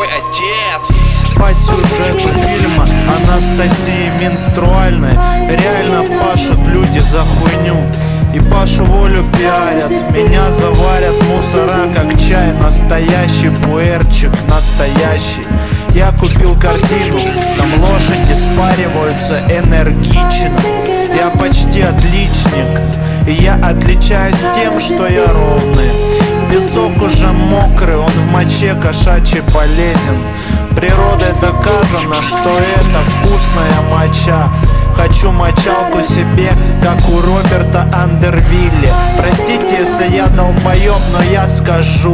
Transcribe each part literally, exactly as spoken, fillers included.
твой отец. По сюжету фильма Анастасии Менструальной реально пашут люди за хуйню и Пашу Волю пиарят. Меня заварят мусора, как чай. Настоящий пуэрчик, настоящий. Я купил картину, там лошади спариваются энергично. Я почти отличник, и я отличаюсь тем, что я ровный. Песок уже мокрый, он в моче кошачьей полезен. Природой доказано, что это вкусная моча. Хочу мочалку себе, как у Роберта Андервилли. Простите, если я долбоёб, но я скажу.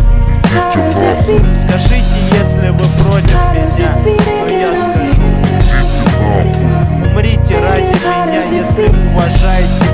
Скажите, если вы против меня, но я скажу. Умрите ради меня, если уважаете